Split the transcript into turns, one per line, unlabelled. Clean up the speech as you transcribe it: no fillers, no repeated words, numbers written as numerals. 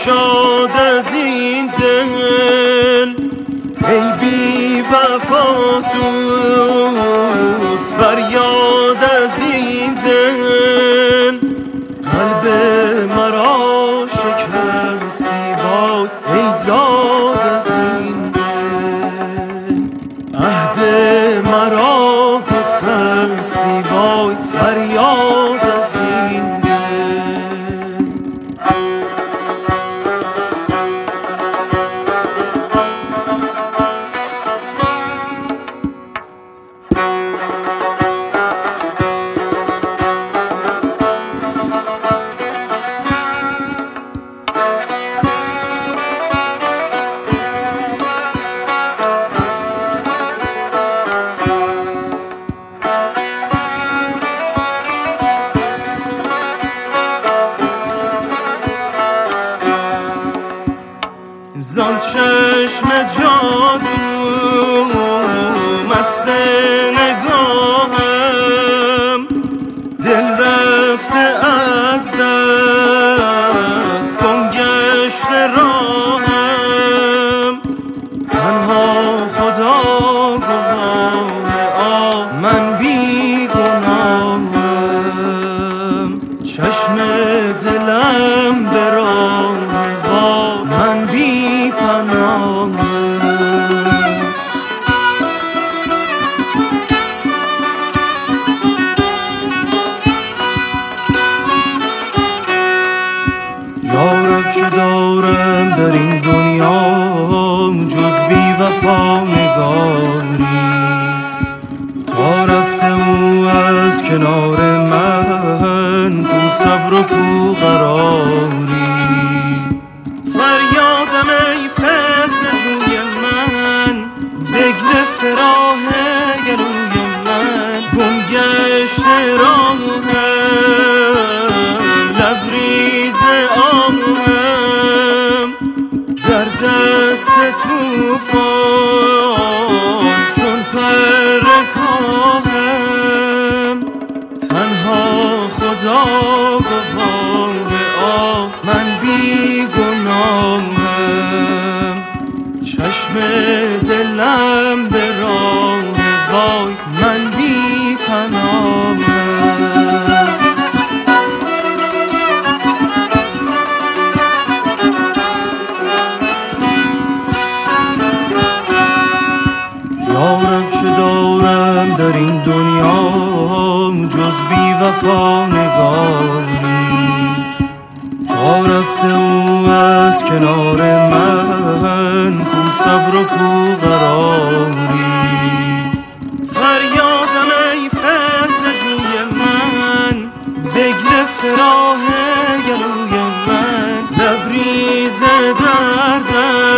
شاد از این دل ای بی وفا دوست، فریاد از این دل قلب مرا شکستی وای ای داد از این دل، عهد مرا گسستی وای فریاد از این دل. زان چشم جادو مست نگاهم، دل رفته از دست گم گشته راهم، تنها خدا گواه من بی گناهم، چشم دلم به راه وا من بی پناهم. یارب چه دارم در این دنیا جز بی وفا نگاری، تا رفته او از کنار من کو صبر و کو قراری. فریادم ای فتنه جوی من، بگرفته راه گلوی من، گم گشته راهم، لبریز آهم، در دست توفان چون پر کاهم، تنها خدا گواه من بی گناهم، چشم دلم به راه وای من بی پناهم. یارب چه دارم در این دنیا جز بی وفا نگاری، تا رفته او از کنار من کو صبر و کو قراری. فریادم ای فتنه جوی من، بگرفته راه گلوی من، لبریز دردم